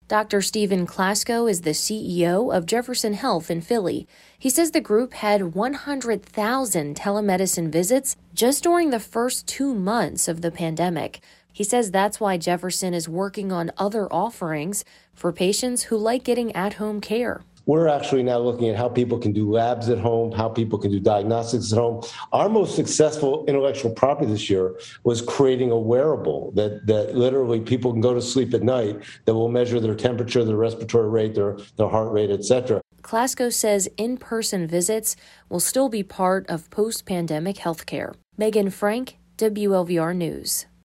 Dr. Stephen Klasko is the CEO of Jefferson Health in Philly. He says the group had 100,000 telemedicine visits just during the first 2 months of the pandemic. He says that's why Jefferson is working on other offerings for patients who like getting at-home care. We're actually now looking at how people can do labs at home, how people can do diagnostics at home. Our most successful intellectual property this year was creating a wearable that literally people can go to sleep at night that will measure their temperature, their respiratory rate, their heart rate, etc. Klasko says in-person visits will still be part of post-pandemic healthcare. Megan Frank, WLVR News.